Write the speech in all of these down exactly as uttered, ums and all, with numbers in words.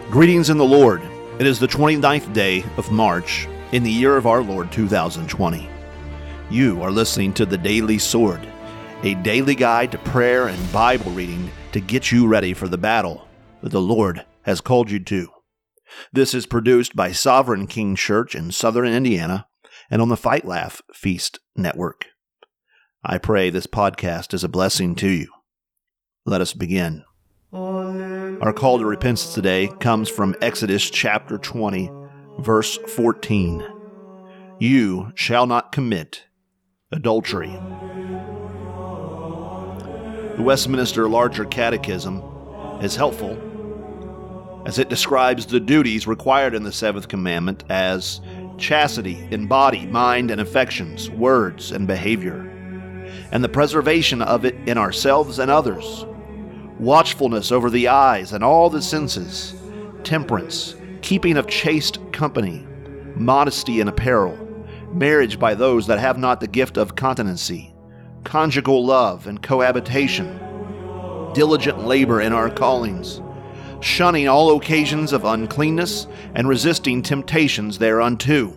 Greetings in the Lord. It is the twenty-ninth day of March in the year of our Lord two thousand twenty. You are listening to The Daily Sword, a daily guide to prayer and Bible reading to get you ready for the battle that the Lord has called you to. This is produced by Sovereign King Church in Southern Indiana and on the Fight Laugh Feast Network. I pray this podcast is a blessing to you. Let us begin. Our call to repentance today comes from Exodus chapter twenty, verse fourteen. You shall not commit adultery. The Westminster Larger Catechism is helpful as it describes the duties required in the seventh commandment as chastity in body, mind, and affections, words, and behavior, and the preservation of it in ourselves and others. Watchfulness over the eyes and all the senses, temperance, keeping of chaste company, modesty in apparel, marriage by those that have not the gift of continency, conjugal love and cohabitation, diligent labor in our callings, shunning all occasions of uncleanness and resisting temptations thereunto.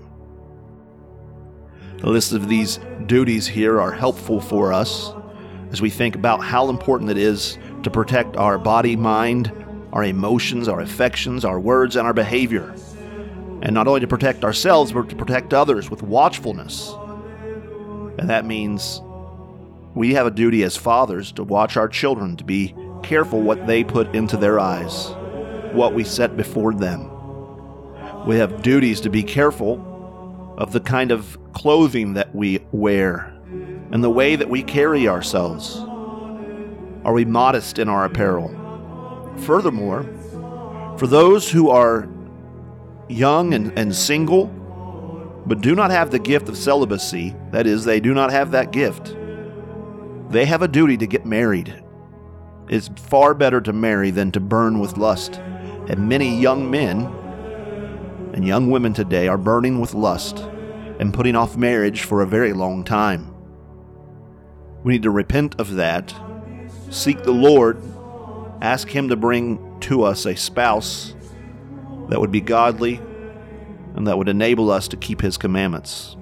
The list of these duties here are helpful for us as we think about how important it is to protect our body, mind, our emotions, our affections, our words, and our behavior. And not only to protect ourselves, but to protect others with watchfulness. And that means we have a duty as fathers to watch our children, to be careful what they put into their eyes, what we set before them. We have duties to be careful of the kind of clothing that we wear and the way that we carry ourselves. Are we modest in our apparel? Furthermore, for those who are young and, and single, but do not have the gift of celibacy, that is, they do not have that gift, they have a duty to get married. It's far better to marry than to burn with lust. And many young men and young women today are burning with lust and putting off marriage for a very long time. We need to repent of that. Seek the Lord, ask Him to bring to us a spouse that would be godly and that would enable us to keep His commandments.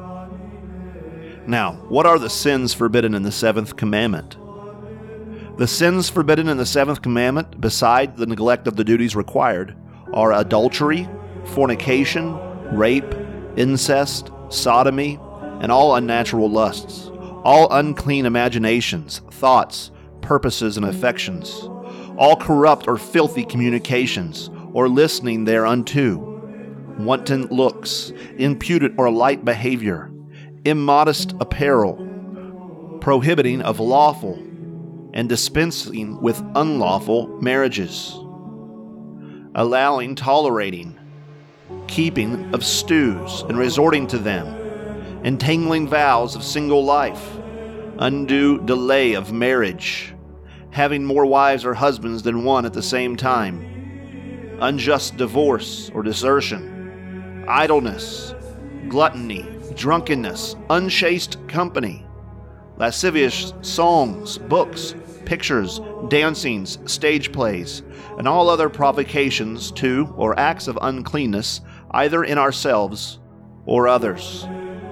Now, what are the sins forbidden in the seventh commandment? The sins forbidden in the seventh commandment, beside the neglect of the duties required, are adultery, fornication, rape, incest, sodomy, and all unnatural lusts, all unclean imaginations, thoughts, purposes, and affections, all corrupt or filthy communications, or listening thereunto, wanton looks, impudent or light behavior, immodest apparel, prohibiting of lawful and dispensing with unlawful marriages, allowing, tolerating, keeping of stews and resorting to them, entangling vows of single life, undue delay of marriage, having more wives or husbands than one at the same time, unjust divorce or desertion, idleness, gluttony, drunkenness, unchaste company, lascivious songs, books, pictures, dancings, stage plays, and all other provocations to or acts of uncleanness, either in ourselves or others.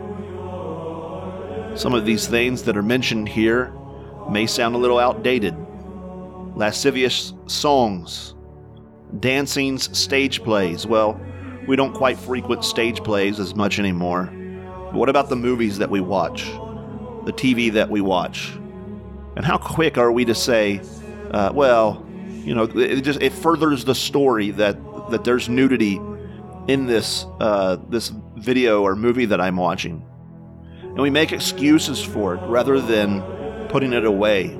Some of these things that are mentioned here may sound a little outdated. Lascivious songs, dancings, stage plays. Well, we don't quite frequent stage plays as much anymore. But what about the movies that we watch? The T V that we watch? And how quick are we to say, uh, well, you know, it just it furthers the story that, that there's nudity in this uh, this video or movie that I'm watching. And we make excuses for it rather than putting it away.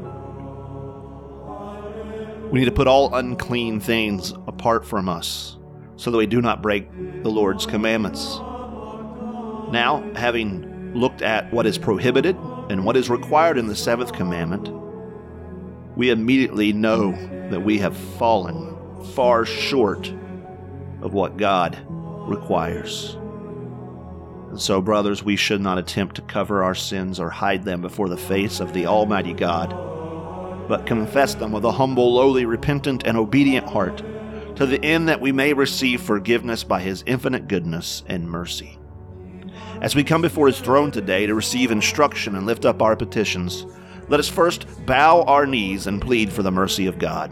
We need to put all unclean things apart from us so that we do not break the Lord's commandments. Now, having looked at what is prohibited and what is required in the seventh commandment, we immediately know that we have fallen far short of what God requires. And so, brothers, we should not attempt to cover our sins or hide them before the face of the Almighty God, but confess them with a humble, lowly, repentant, and obedient heart to the end that we may receive forgiveness by his infinite goodness and mercy. As we come before his throne today to receive instruction and lift up our petitions, let us first bow our knees and plead for the mercy of God.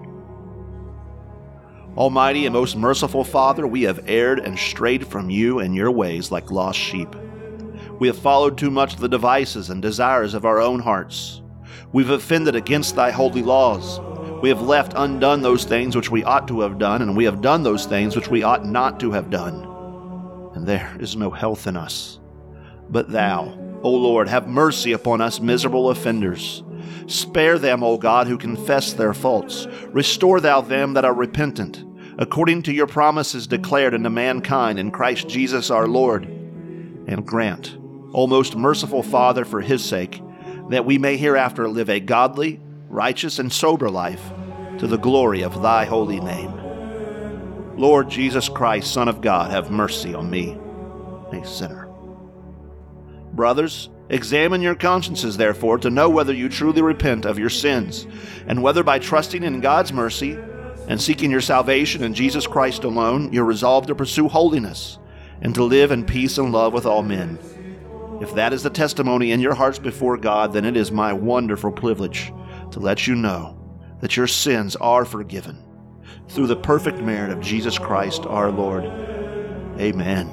Almighty and most merciful Father, we have erred and strayed from you and your ways like lost sheep. We have followed too much the devices and desires of our own hearts. We've offended against thy holy laws. We have left undone those things which we ought to have done, and we have done those things which we ought not to have done. And there is no health in us. But thou, O Lord, have mercy upon us miserable offenders. Spare them, O God, who confess their faults. Restore thou them that are repentant, according to your promises declared unto mankind in Christ Jesus our Lord. And grant, O most merciful Father, for his sake, that we may hereafter live a godly, righteous, and sober life, to the glory of thy holy name. Lord Jesus Christ, Son of God, have mercy on me, a sinner. Brothers, examine your consciences, therefore, to know whether you truly repent of your sins, and whether by trusting in God's mercy and seeking your salvation in Jesus Christ alone, you're resolved to pursue holiness and to live in peace and love with all men. If that is the testimony in your hearts before God, then it is my wonderful privilege to let you know that your sins are forgiven through the perfect merit of Jesus Christ our Lord. Amen.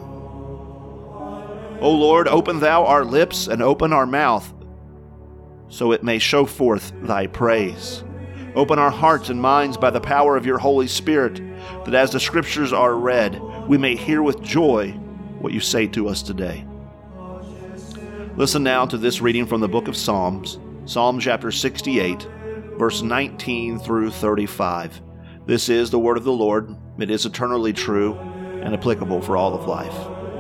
O Lord, open thou our lips and open our mouth, so it may show forth thy praise. Open our hearts and minds by the power of your Holy Spirit, that as the Scriptures are read, we may hear with joy what you say to us today. Listen now to this reading from the book of Psalms, Psalm chapter sixty-eight, verse nineteen through thirty-five. This is the word of the Lord. It is eternally true and applicable for all of life.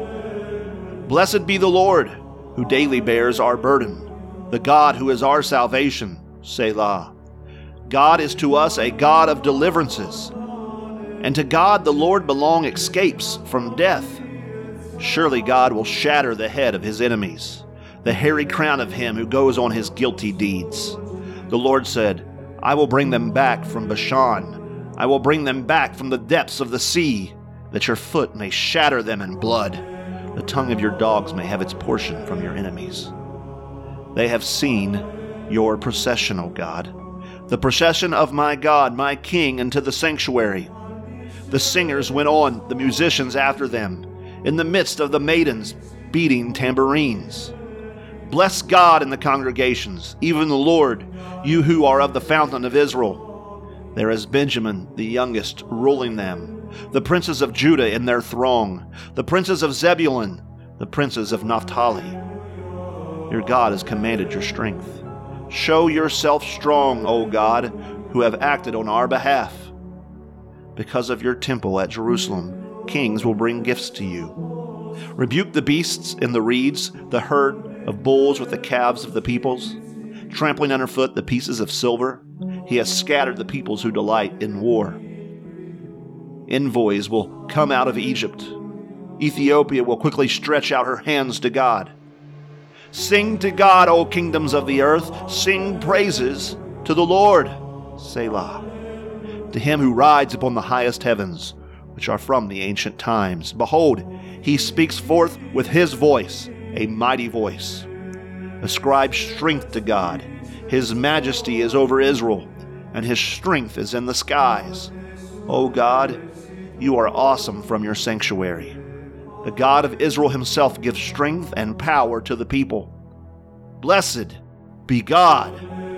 Blessed be the Lord, who daily bears our burden, the God who is our salvation, Selah. God is to us a God of deliverances, and to God the Lord belong escapes from death. Surely God will shatter the head of his enemies, the hairy crown of him who goes on his guilty deeds. The Lord said, I will bring them back from Bashan. I will bring them back from the depths of the sea, that your foot may shatter them in blood. The tongue of your dogs may have its portion from your enemies. They have seen your procession, O God, the procession of my God, my King, into the sanctuary. The singers went on, the musicians after them, in the midst of the maidens beating tambourines. Bless God in the congregations, even the Lord, you who are of the fountain of Israel. There is Benjamin, the youngest, ruling them, the princes of Judah in their throng, the princes of Zebulun, the princes of Naphtali. Your God has commanded your strength. Show yourself strong, O God, who have acted on our behalf. Because of your temple at Jerusalem, kings will bring gifts to you. Rebuke the beasts in the reeds, the herd of bulls with the calves of the peoples, trampling underfoot the pieces of silver. He has scattered the peoples who delight in war. Envoys will come out of Egypt. Ethiopia will quickly stretch out her hands to God. Sing to God, O kingdoms of the earth. Sing praises to the Lord. Selah. To him who rides upon the highest heavens, which are from the ancient times. Behold, he speaks forth with his voice, a mighty voice. Ascribe strength to God. His majesty is over Israel, and his strength is in the skies. O God, you are awesome from your sanctuary. The God of Israel himself gives strength and power to the people. Blessed be God.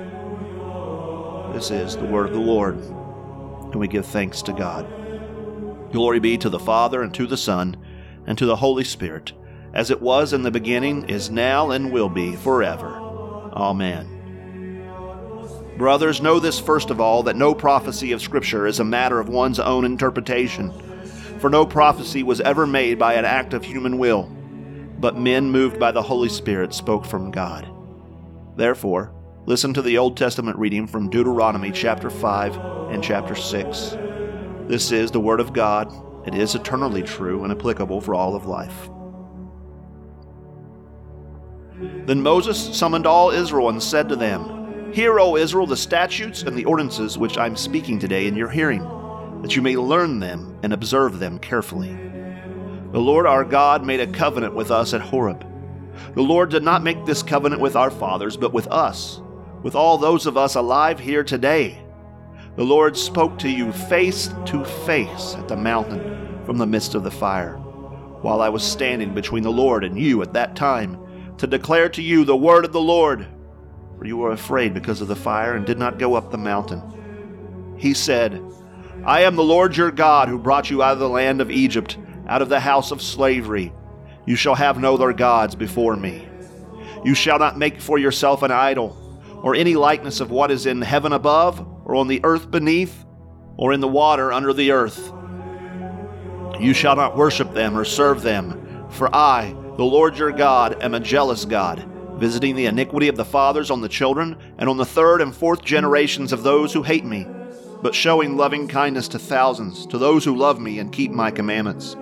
This is the word of the Lord, and we give thanks to God. Glory be to the Father, and to the Son, and to the Holy Spirit, as it was in the beginning, is now, and will be forever. Amen. Brothers, know this first of all, that no prophecy of Scripture is a matter of one's own interpretation. For no prophecy was ever made by an act of human will, but men moved by the Holy Spirit spoke from God. Therefore, listen to the Old Testament reading from Deuteronomy chapter five and chapter six. This is the Word of God. It is eternally true and applicable for all of life. Then Moses summoned all Israel and said to them, Hear, O Israel, the statutes and the ordinances which I am speaking today in your hearing. that you may learn them and observe them carefully. The Lord our God made a covenant with us at Horeb. The Lord did not make this covenant with our fathers, but with us, with all those of us alive here today. The Lord spoke to you face to face at the mountain from the midst of the fire, while I was standing between the Lord and you at that time, to declare to you the word of the Lord. For you were afraid because of the fire and did not go up the mountain. He said, I am the Lord your God who brought you out of the land of Egypt, out of the house of slavery. You shall have no other gods before me. You shall not make for yourself an idol, or any likeness of what is in heaven above, or on the earth beneath, or in the water under the earth. You shall not worship them or serve them, for I, the Lord your God, am a jealous God, visiting the iniquity of the fathers on the children, and on the third and fourth generations of those who hate me, but showing loving kindness to thousands, to those who love me and keep my commandments.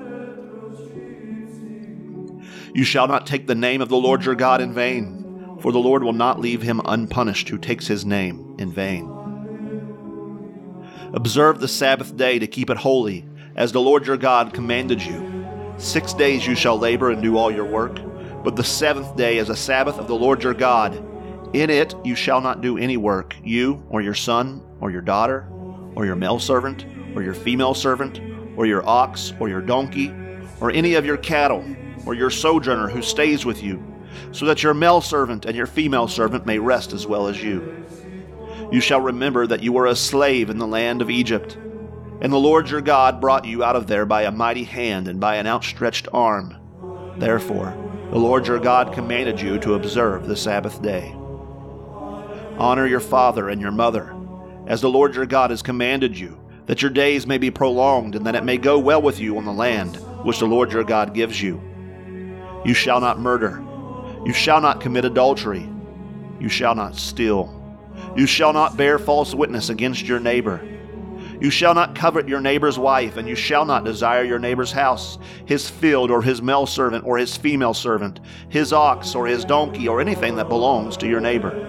You shall not take the name of the Lord your God in vain, for the Lord will not leave him unpunished who takes his name in vain. Observe the Sabbath day to keep it holy, as the Lord your God commanded you. Six days you shall labor and do all your work, but the seventh day is a Sabbath of the Lord your God. In it you shall not do any work, you or your son or your daughter, or your male servant, or your female servant, or your ox, or your donkey, or any of your cattle, or your sojourner who stays with you, so that your male servant and your female servant may rest as well as you. You shall remember that you were a slave in the land of Egypt, and the Lord your God brought you out of there by a mighty hand and by an outstretched arm. Therefore, the Lord your God commanded you to observe the Sabbath day. Honor your father and your mother, as the Lord your God has commanded you, that your days may be prolonged and that it may go well with you on the land which the Lord your God gives you. You shall not murder. You shall not commit adultery. You shall not steal. You shall not bear false witness against your neighbor. You shall not covet your neighbor's wife, and you shall not desire your neighbor's house, his field, or his male servant, or his female servant, his ox, or his donkey, or anything that belongs to your neighbor.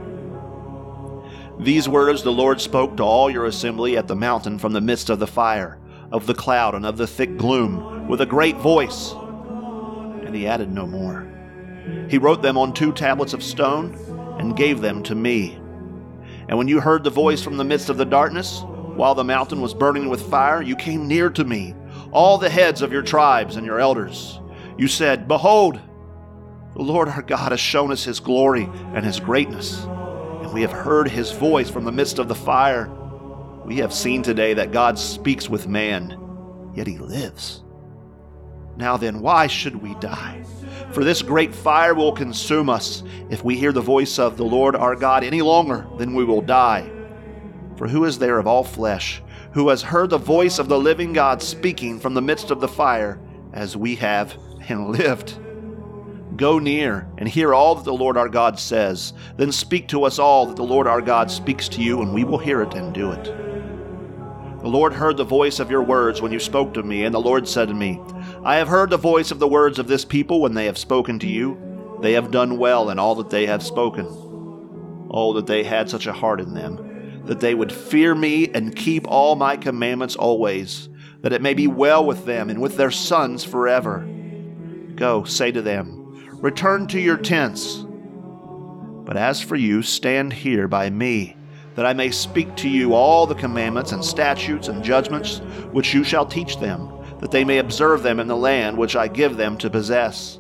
These words the Lord spoke to all your assembly at the mountain from the midst of the fire, of the cloud, and of the thick gloom, with a great voice. And he added no more. He wrote them on two tablets of stone and gave them to me. And when you heard the voice from the midst of the darkness, while the mountain was burning with fire, you came near to me, all the heads of your tribes and your elders. You said, Behold, the Lord our God has shown us his glory and his greatness, and we have heard his voice from the midst of the fire. We have seen today that God speaks with man, yet he lives. Now then, why should we die? For this great fire will consume us. If we hear the voice of the Lord our God any longer, then we will die. For who is there of all flesh who has heard the voice of the living God speaking from the midst of the fire, as we have, and lived? Go near and hear all that the Lord our God says. Then speak to us all that the Lord our God speaks to you, and we will hear it and do it. The Lord heard the voice of your words when you spoke to me, and the Lord said to me, I have heard the voice of the words of this people when they have spoken to you. They have done well in all that they have spoken. Oh, that they had such a heart in them, that they would fear me and keep all my commandments always, that it may be well with them and with their sons forever. Go, say to them, return to your tents. But as for you, stand here by me, that I may speak to you all the commandments and statutes and judgments which you shall teach them, that they may observe them in the land which I give them to possess.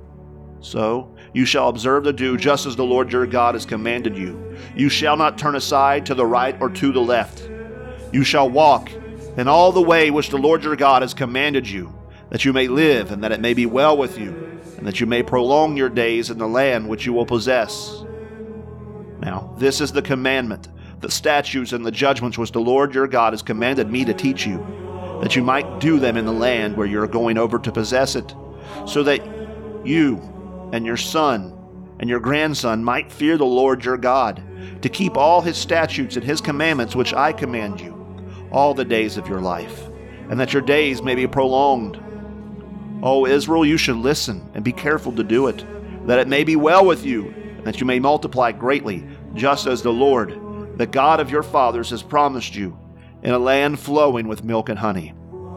So you shall observe to do just as the Lord your God has commanded you. You shall not turn aside to the right or to the left. You shall walk in all the way which the Lord your God has commanded you, that you may live and that it may be well with you, and that you may prolong your days in the land which you will possess. Now, this is the commandment, the statutes and the judgments which the Lord your God has commanded me to teach you, that you might do them in the land where you are going over to possess it, so that you and your son and your grandson might fear the Lord your God, to keep all his statutes and his commandments which I command you, all the days of your life, and that your days may be prolonged. O Israel, you should listen and be careful to do it, that it may be well with you, and that you may multiply greatly, just as the Lord, the God of your fathers, has promised you. in a land flowing with milk and honey.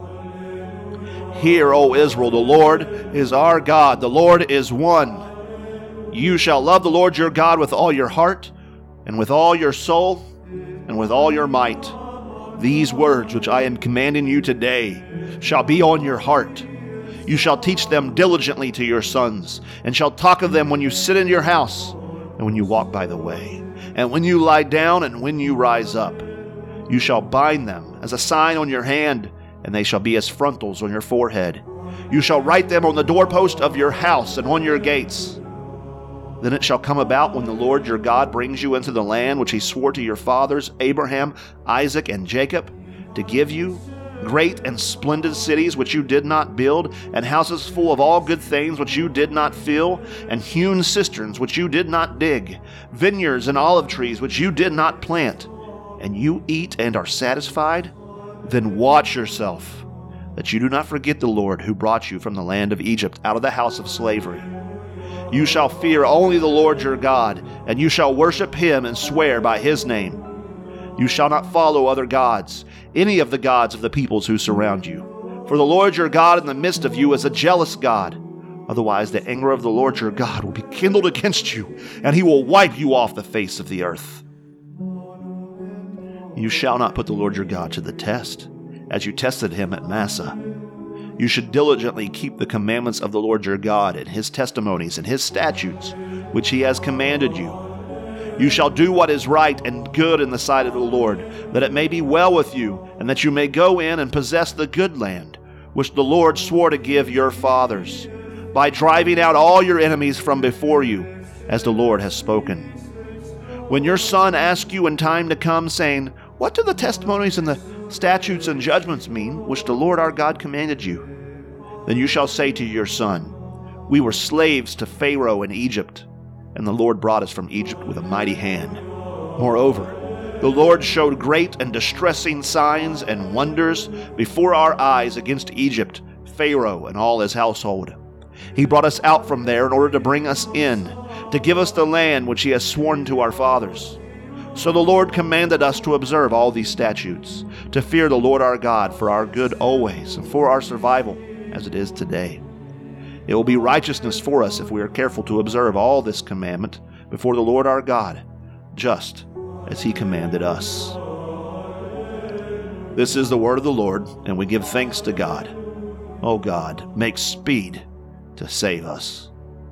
Hear, O Israel, the Lord is our God, the Lord is one. You shall love the Lord your God with all your heart, and with all your soul, and with all your might. These words which I am commanding you today shall be on your heart. You shall teach them diligently to your sons, and shall talk of them when you sit in your house, and when you walk by the way, and when you lie down, and when you rise up. You shall bind them as a sign on your hand, and they shall be as frontals on your forehead. You shall write them on the doorpost of your house and on your gates. Then it shall come about when the Lord your God brings you into the land which he swore to your fathers, Abraham, Isaac, and Jacob, to give you, great and splendid cities which you did not build, and houses full of all good things which you did not fill, and hewn cisterns which you did not dig, vineyards and olive trees which you did not plant, and you eat and are satisfied? Then watch yourself, that you do not forget the Lord who brought you from the land of Egypt out of the house of slavery. You shall fear only the Lord your God, and you shall worship him and swear by his name. You shall not follow other gods, any of the gods of the peoples who surround you. For the Lord your God in the midst of you is a jealous God. Otherwise the anger of the Lord your God will be kindled against you, and he will wipe you off the face of the earth. You shall not put the Lord your God to the test, as you tested him at Massah. You should diligently keep the commandments of the Lord your God and his testimonies and his statutes, which he has commanded you. You shall do what is right and good in the sight of the Lord, that it may be well with you, and that you may go in and possess the good land, which the Lord swore to give your fathers, by driving out all your enemies from before you, as the Lord has spoken. When your son asks you in time to come, saying, What do the testimonies and the statutes and judgments mean, which the Lord our God commanded you? Then you shall say to your son, We were slaves to Pharaoh in Egypt, and the Lord brought us from Egypt with a mighty hand. Moreover, the Lord showed great and distressing signs and wonders before our eyes against Egypt, Pharaoh, and all his household. He brought us out from there in order to bring us in, to give us the land which he has sworn to our fathers. So the Lord commanded us to observe all these statutes, to fear the Lord our God for our good always, and for our survival, as it is today. It will be righteousness for us if we are careful to observe all this commandment before the Lord our God, just as he commanded us. This is the word of the Lord, and we give thanks to God. O God, make speed to save us.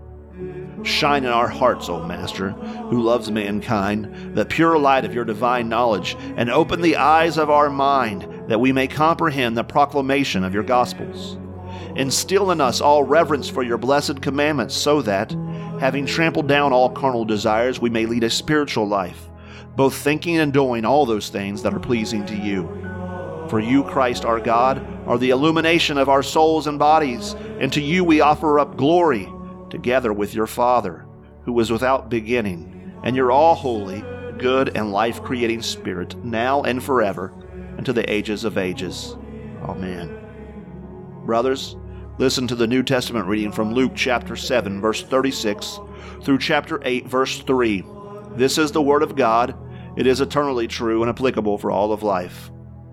Shine in our hearts, O Master, who loves mankind, the pure light of your divine knowledge, and open the eyes of our mind, that we may comprehend the proclamation of your gospels. Instill in us all reverence for your blessed commandments, so that, having trampled down all carnal desires, we may lead a spiritual life, both thinking and doing all those things that are pleasing to you. For you, Christ our God, are the illumination of our souls and bodies, and to you we offer up glory, together with your Father, who was without beginning, and your all-holy, good, and life-creating Spirit, now and forever, and to the ages of ages. Amen. Brothers, listen to the New Testament reading from Luke chapter seven, verse thirty-six, through chapter eight, verse three. This is the word of God. It is eternally true and applicable for all of life.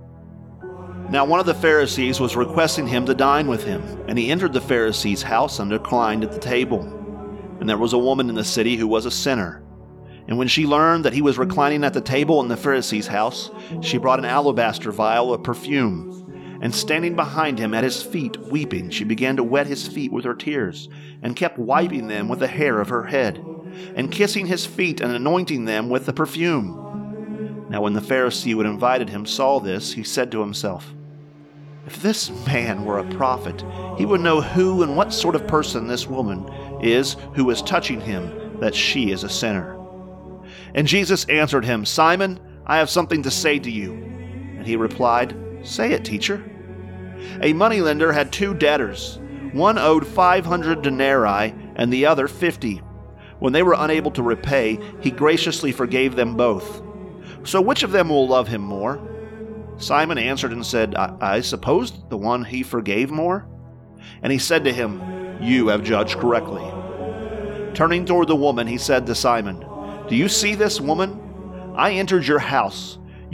Now one of the Pharisees was requesting him to dine with him, and he entered the Pharisee's house and reclined at the table. And there was a woman in the city who was a sinner. And when she learned that he was reclining at the table in the Pharisee's house, she brought an alabaster vial of perfume. And standing behind him at his feet, weeping, she began to wet his feet with her tears, and kept wiping them with the hair of her head, and kissing his feet and anointing them with the perfume. Now when the Pharisee who had invited him saw this, he said to himself, If this man were a prophet, he would know who and what sort of person this woman is who is touching him, that she is a sinner. And Jesus answered him, Simon, I have something to say to you. And he replied, Say it, teacher. A moneylender had two debtors. One owed five hundred denarii and the other fifty. When they were unable to repay, he graciously forgave them both. So which of them will love him more? Simon answered and said, I, I suppose the one he forgave more? And he said to him, You have judged correctly. Turning toward the woman, he said to Simon, Do you see this woman? I entered your house.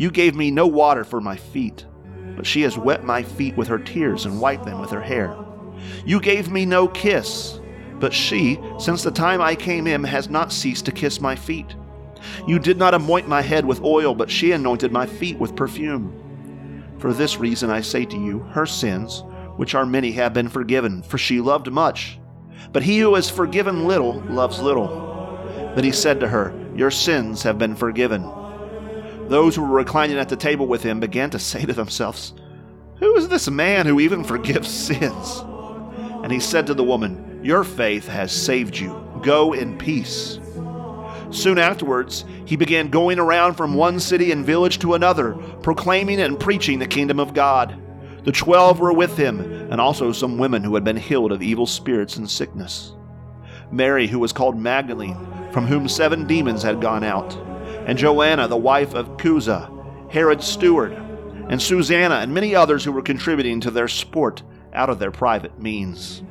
You gave me no water for my feet, but she has wet my feet with her tears and wiped them with her hair. You gave me no kiss, but she, since the time I came in, has not ceased to kiss my feet. You did not anoint my head with oil, but she anointed my feet with perfume. For this reason I say to you, her sins, which are many, have been forgiven, for she loved much. But he who is forgiven little loves little. Then he said to her, Your sins have been forgiven. Those who were reclining at the table with him began to say to themselves, Who is this man who even forgives sins? And he said to the woman, Your faith has saved you. Go in peace. Soon afterwards, he began going around from one city and village to another, proclaiming and preaching the kingdom of God. The twelve were with him, and also some women who had been healed of evil spirits and sickness. Mary, who was called Magdalene, from whom seven demons had gone out, and Joanna, the wife of Chuza, Herod's steward, and Susanna, and many others who were contributing to their sport out of their private means.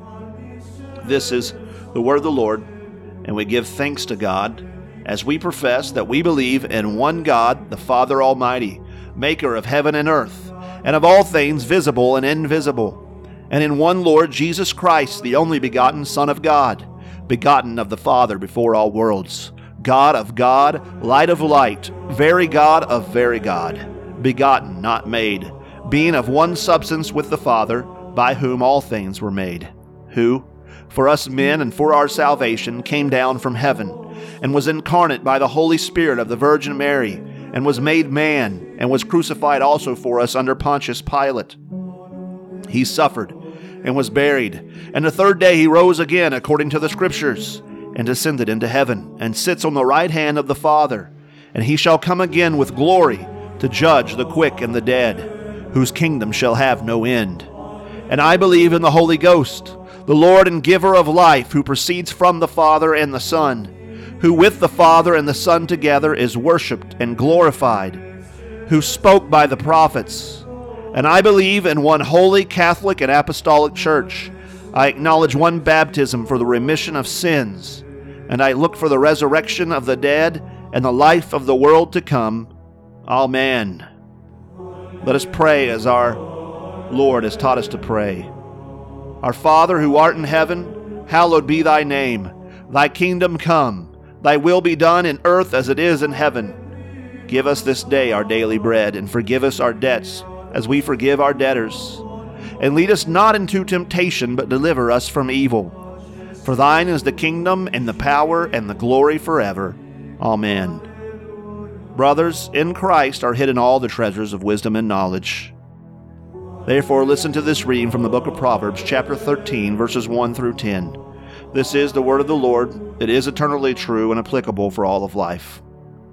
This is the word of the Lord, and we give thanks to God, as we profess that we believe in one God, the Father Almighty, maker of heaven and earth, and of all things visible and invisible, and in one Lord Jesus Christ, the only begotten Son of God, begotten of the Father before all worlds, God of God, light of light, very God of very God, begotten, not made, being of one substance with the Father, by whom all things were made, who, for us men and for our salvation, came down from heaven, and was incarnate by the Holy Spirit of the Virgin Mary, and was made man, and was crucified also for us under Pontius Pilate. He suffered, and was buried, and the third day he rose again according to the Scriptures, and ascended into heaven, and sits on the right hand of the Father. And he shall come again with glory to judge the quick and the dead, whose kingdom shall have no end. And I believe in the Holy Ghost, the Lord and giver of life, who proceeds from the Father and the Son, who with the Father and the Son together is worshipped and glorified, who spoke by the prophets. And I believe in one holy Catholic and Apostolic Church. I acknowledge one baptism for the remission of sins, and I look for the resurrection of the dead and the life of the world to come. Amen. Let us pray as our Lord has taught us to pray. Our Father, who art in heaven, hallowed be thy name. Thy kingdom come. Thy will be done in earth as it is in heaven. Give us this day our daily bread, and forgive us our debts, as we forgive our debtors. And lead us not into temptation, but deliver us from evil. For thine is the kingdom, and the power, and the glory forever. Amen. Brothers, in Christ are hidden all the treasures of wisdom and knowledge. Therefore listen to this reading from the book of Proverbs, chapter thirteen, verses one through ten. This is the word of the Lord. It is eternally true and applicable for all of life.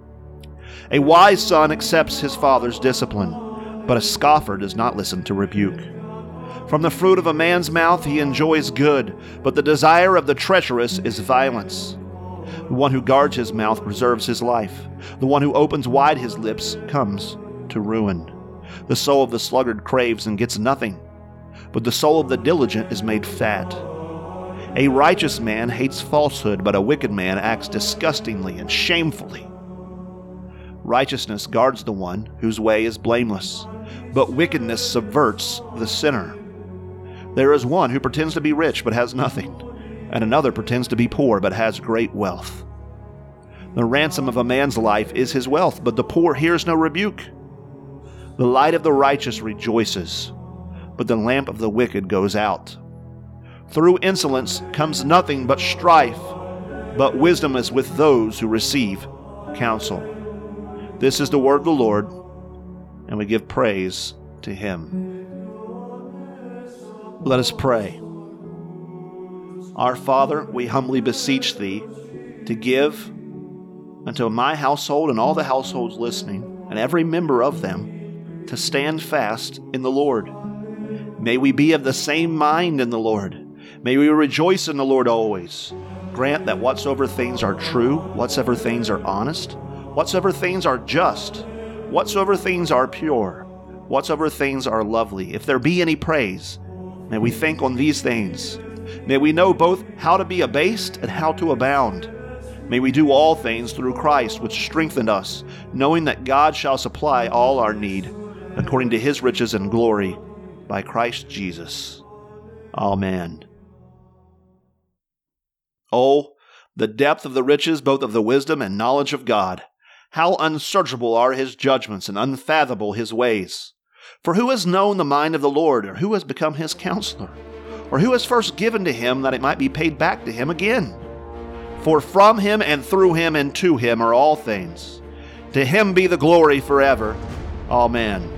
A wise son accepts his father's discipline, but a scoffer does not listen to rebuke. From the fruit of a man's mouth he enjoys good, but the desire of the treacherous is violence. The one who guards his mouth preserves his life. The one who opens wide his lips comes to ruin. The soul of the sluggard craves and gets nothing, but the soul of the diligent is made fat. A righteous man hates falsehood, but a wicked man acts disgustingly and shamefully. Righteousness guards the one whose way is blameless, but wickedness subverts the sinner. There is one who pretends to be rich but has nothing, and another pretends to be poor but has great wealth. The ransom of a man's life is his wealth, but the poor hears no rebuke. The light of the righteous rejoices, but the lamp of the wicked goes out. Through insolence comes nothing but strife, but wisdom is with those who receive counsel. This is the word of the Lord, and we give praise to him. Let us pray. Our Father, we humbly beseech thee to give unto my household and all the households listening, and every member of them, to stand fast in the Lord. May we be of the same mind in the Lord. May we rejoice in the Lord always. Grant that whatsoever things are true, whatsoever things are honest, whatsoever things are just, whatsoever things are pure, whatsoever things are lovely, if there be any praise, may we think on these things. May we know both how to be abased and how to abound. May we do all things through Christ, which strengthened us, knowing that God shall supply all our need, according to his riches and glory, by Christ Jesus. Amen. Oh, the depth of the riches, both of the wisdom and knowledge of God! How unsearchable are his judgments and unfathomable his ways! For who has known the mind of the Lord, or who has become his counselor? Or who has first given to him that it might be paid back to him again? For from him and through him and to him are all things. To him be the glory forever. Amen.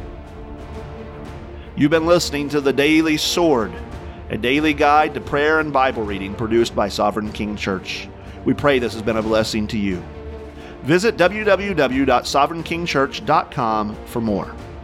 You've been listening to The Daily Sword, a daily guide to prayer and Bible reading produced by Sovereign King Church. We pray this has been a blessing to you. Visit w w w dot sovereign king church dot com for more.